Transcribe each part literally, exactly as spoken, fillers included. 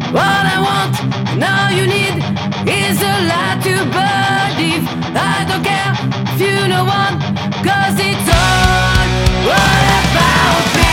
What I want, and all you need is a lie to believe. I don't care if you know one, cause it's all what about me.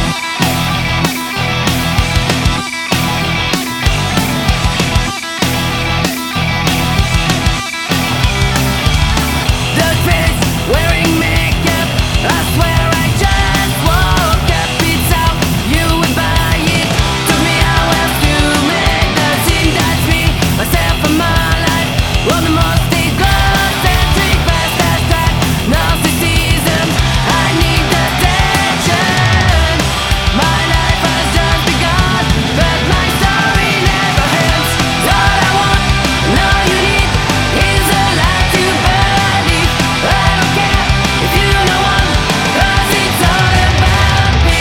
The face wearing makeup, I swear I just woke up. It's how you would buy it. Took me hours to make the scene. That's me, myself and my life. Well, the most egocentric bastard type. Narcissism, I need attention. My life has just begun, but my story never ends. All I want, and all you need is a lie to believe. I don't care if you know one, cause it's all about me.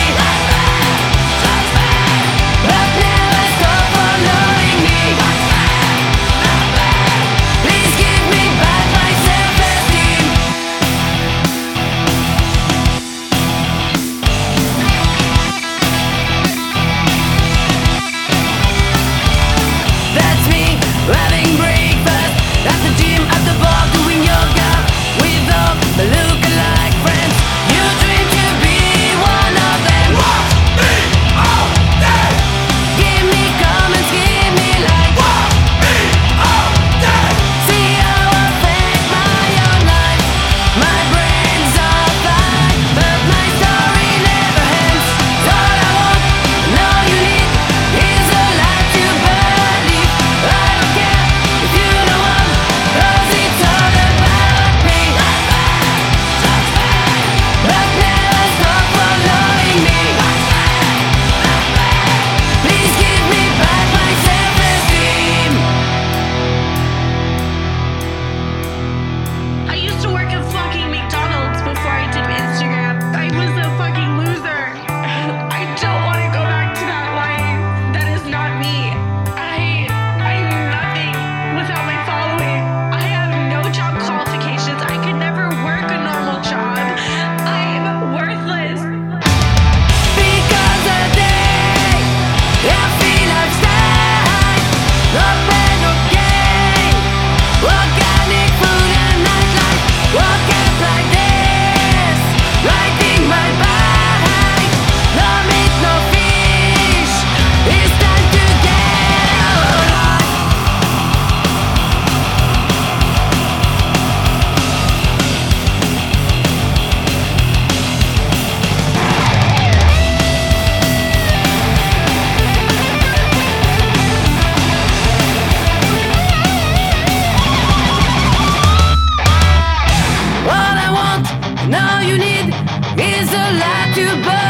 But never stop following me. Please give me back my self-esteem. That's me, having breakfast at the gym, at the bar, doing yoga with all the look-alike friends. You dream to be one of them. Watch me all day. Give me comments, give me likes. Watch me all day. See how I fake my own life. My brain's on fire, but my story never ends. All I want, and all you need is a lie to believe. I don't care if you know one, cause it's all about me. But never stop following me. Please give me back my self-esteem. I used to work at fucking McDonald's before I did Instagram. I was a fucking loser. I don't want to go back to that life. That is not me. I I'm nothing without my following. I have no job qualifications. I could never work a normal job. I'm worthless. Because a day I feel outside, no pain, no gain. Organic food and nightlife. Walk up like this, riding my bike. No meat, no fish. It's time to get alive. All I want, and all you need is a lie to believe.